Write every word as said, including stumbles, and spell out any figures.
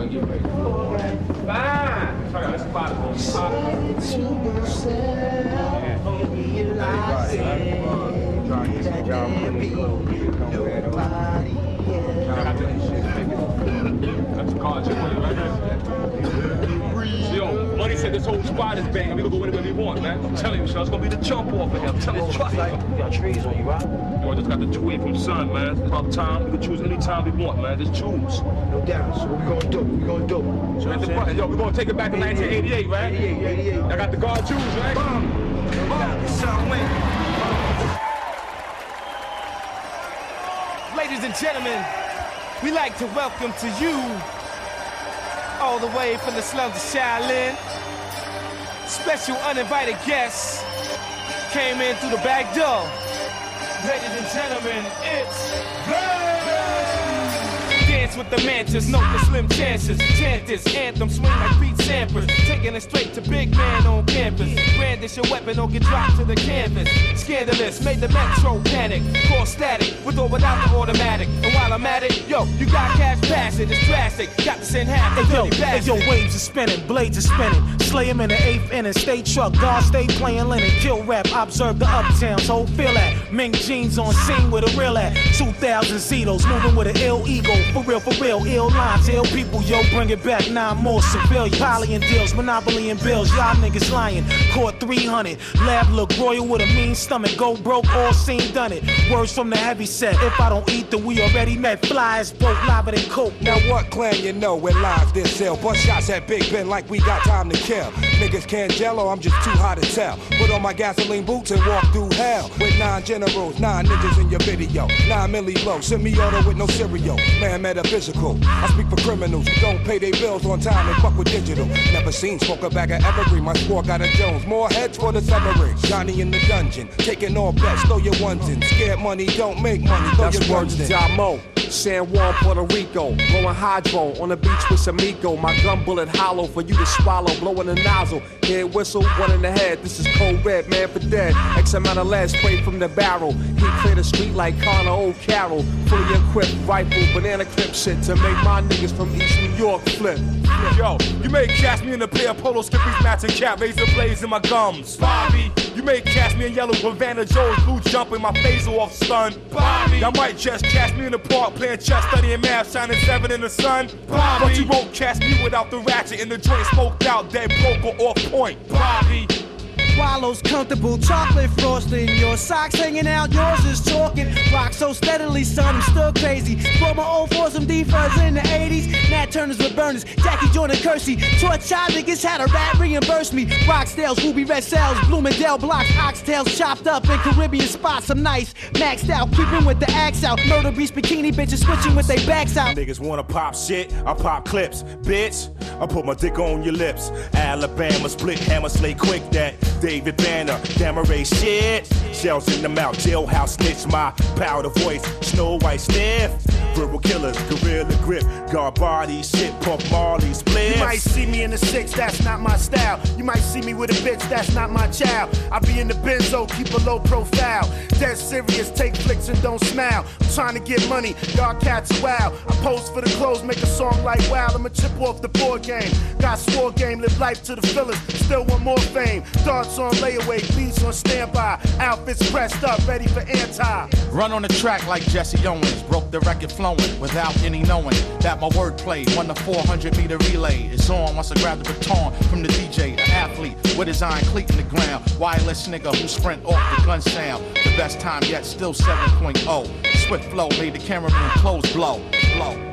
gonna get ready. Fine. Sorry, let's spot it. Spot it. That's a car chip on you right there. Yo, Money said this whole squad is banging. We can go anywhere we want, man. I'm telling you, son, it's gonna be the jump off of him. I'm telling you, trust me. You got trees on you, right? Yo, I just got the tweet from Son, man. It's about time. We can choose any time we want, man. Just choose. No doubt. So what we gonna do? We gonna do? So hit the button. Yo, we gonna take it back to nineteen eighty-eight, right? eighty-eight, eighty-eight. I got the guard choose, right? Boom. Boom. Son win. Ladies and gentlemen, we like to welcome to you, all the way from the slums of Shaolin, special uninvited guests came in through the back door. Ladies and gentlemen, it's Dance with the mantis, note the slim chances. Chant this anthem, swing like Pete Sampras. Taking it straight to big man on campus. Brandish your weapon or get dropped to the canvas. Scandalous, made the metro panic. Cause static, with or without the automatic. And while I'm at it, yo, you got cash passing, it's drastic. Got to send half the hey, yo, dirty hey, yo, waves are spinning, blades are spinning. Slay him in the eighth inning, stay truck, guard stay playing linen. Kill rap, observe the uptowns, whole feel that. Mink jeans on scene with a real at. two thousand Zetos, moving with an ill ego. For real, for real, ill lines, ill people, yo, bring it back, nine more civilian. Poly and deals, monopoly and bills, y'all niggas lying. Caught three hundred, lab look royal with a mean stomach. Go broke, all seen, done it. Words from the heavy set, if I don't eat, then we already met. Flies, broke, lava than coke. Now what clan you know when live this sell? Bust shots at Big Ben like we got time to kill. Niggas can't jello, I'm just too hot to tell. Put on my gasoline boots and walk through hell. With nine generals, nine niggas in your video. Nine milli blow, semi-auto with no cereal. Man, metaphysical. I speak for criminals who don't pay their bills on time and fuck with digital. Never seen smoke a bag of evergreen. My squad got a Jones. More heads for the submarine. Johnny in the dungeon. Taking all bets, throw your ones in. Scared money, don't make money, throw That's your ones in. Damo. San Juan, Puerto Rico, blowing hydro on the beach with Samico. My gun bullet hollow for you to swallow, blowing the nozzle. Head whistle, one in the head. This is Code Red, man for dead. X amount of lead sprayed from the barrel. He cleared the street like Connor O'Carroll. Fully equipped rifle, banana clip shit to make my niggas from East New York flip. Yo, you may catch me in a pair of polo skippies, matching cap, razor blades in my gums. Bobby, you may catch me in yellow Havana Joe's blue jumping my face off stun. Bobby, y'all might just catch me in the park playing chess, studying math, shining seven in the sun. Bobby, but you won't catch me without the ratchet in the joint, smoked out, dead broke or off point. Bobby. Swallows comfortable, chocolate frosting. Your socks hanging out, yours is talking. Rock so steadily, son, I'm still crazy. Brought my old foursome D-Fuzz in the eighties. Nat Turners with burners, Jackie Jordan Kersey. Taught child niggas how to rap, reimburse me. Roxdale's, Ruby Red Cells, Bloomingdale blocks, oxtails chopped up in Caribbean spots. I'm nice, maxed out, keeping with the axe out. Murder beast bikini bitches switching with their backs out. Niggas wanna pop shit, I pop clips. Bitch, I put my dick on your lips. Alabama split hammer, slay quick that. David Banner, Damaray shit. Shells in the mouth, jailhouse snitch, my powder voice, Snow White stiff. Verbal killers, gorilla grip, guard body shit, Pump Marley split. You might see me in the six, that's not my style. You might see me with a bitch, that's not my child. I be in the benzo, keep a low profile. Dead serious, take flicks and don't smile. I'm trying to get money, y'all cats are wild. I pose for the clothes, make a song like wow. I'ma chip off the board game. Got swore game, live life to the fillers. Still want more fame. Darts on layaway, beats on standby. Outfits pressed up, ready for anti. Run on the track like Jesse Owens. Broke the record flowing without any knowing that my wordplay won the four hundred meter relay. It's on once I grab the baton from the D J. An athlete with his iron cleat in the ground. Wireless nigga who sprint off the gun sound. The best time yet, still seven point oh. Swift flow made the cameraman clothes blow. Blow.